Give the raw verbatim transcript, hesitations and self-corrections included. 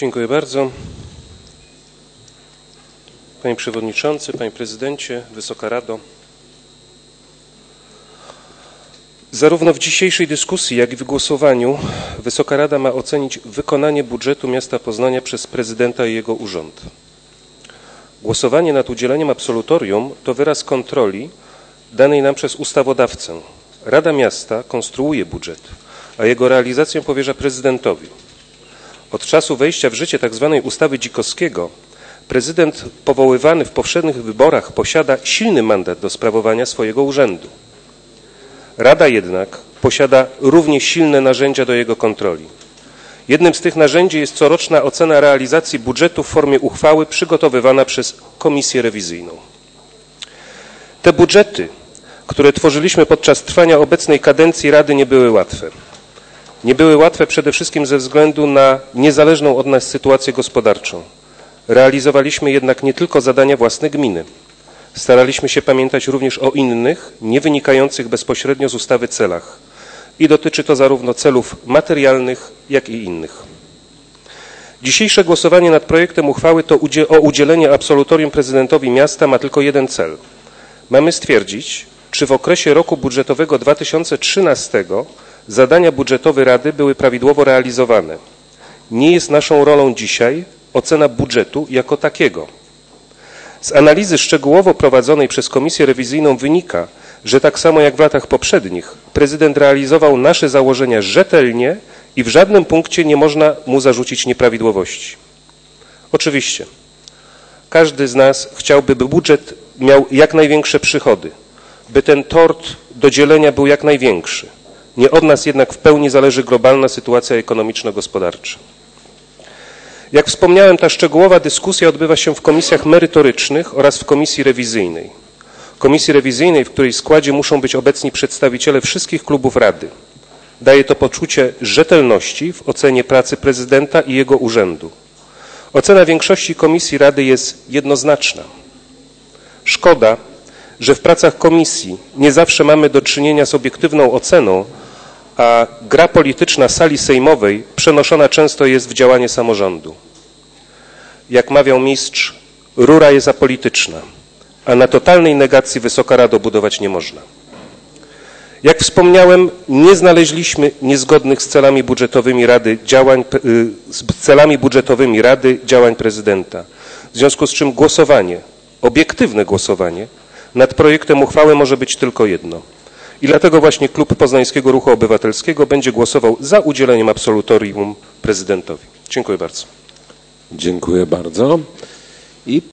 Dziękuję bardzo. Panie Przewodniczący, Panie Prezydencie, Wysoka Rado. Zarówno w dzisiejszej dyskusji, jak i w głosowaniu Wysoka Rada ma ocenić wykonanie budżetu miasta Poznania przez prezydenta i jego urząd. Głosowanie nad udzieleniem absolutorium to wyraz kontroli danej nam przez ustawodawcę. Rada Miasta konstruuje budżet, a jego realizację powierza prezydentowi. Od czasu wejścia w życie tzw. ustawy Dzikowskiego prezydent powoływany w powszechnych wyborach posiada silny mandat do sprawowania swojego urzędu. Rada jednak posiada równie silne narzędzia do jego kontroli. Jednym z tych narzędzi jest coroczna ocena realizacji budżetu w formie uchwały przygotowywana przez Komisję Rewizyjną. Te budżety, które tworzyliśmy podczas trwania obecnej kadencji Rady, nie były łatwe. Nie były łatwe przede wszystkim ze względu na niezależną od nas sytuację gospodarczą. Realizowaliśmy jednak nie tylko zadania własne gminy. Staraliśmy się pamiętać również o innych, nie wynikających bezpośrednio z ustawy celach. I dotyczy to zarówno celów materialnych, jak i innych. Dzisiejsze głosowanie nad projektem uchwały to o udzielenie absolutorium prezydentowi miasta ma tylko jeden cel. Mamy stwierdzić, czy w okresie roku budżetowego dwa tysiące trzynastego zadania budżetowe Rady były prawidłowo realizowane. Nie jest naszą rolą dzisiaj ocena budżetu jako takiego. Z analizy szczegółowo prowadzonej przez Komisję Rewizyjną wynika, że tak samo jak w latach poprzednich prezydent realizował nasze założenia rzetelnie i w żadnym punkcie nie można mu zarzucić nieprawidłowości. Oczywiście, każdy z nas chciałby, by budżet miał jak największe przychody, by ten tort do dzielenia był jak największy. Nie od nas jednak w pełni zależy globalna sytuacja ekonomiczno-gospodarcza. Jak wspomniałem, ta szczegółowa dyskusja odbywa się w komisjach merytorycznych oraz w Komisji Rewizyjnej. Komisji Rewizyjnej, w której składzie muszą być obecni przedstawiciele wszystkich klubów Rady. Daje to poczucie rzetelności w ocenie pracy prezydenta i jego urzędu. Ocena większości komisji Rady jest jednoznaczna. Szkoda, że w pracach komisji nie zawsze mamy do czynienia z obiektywną oceną, a gra polityczna sali sejmowej przenoszona często jest w działanie samorządu. Jak mawiał mistrz, rura jest apolityczna, a na totalnej negacji Wysoka Rado budować nie można. Jak wspomniałem, nie znaleźliśmy niezgodnych z celami budżetowymi Rady działań, z celami budżetowymi Rady działań prezydenta. W związku z czym głosowanie, obiektywne głosowanie nad projektem uchwały może być tylko jedno. I dlatego właśnie Klub Poznańskiego Ruchu Obywatelskiego będzie głosował za udzieleniem absolutorium prezydentowi. Dziękuję bardzo. Dziękuję bardzo. I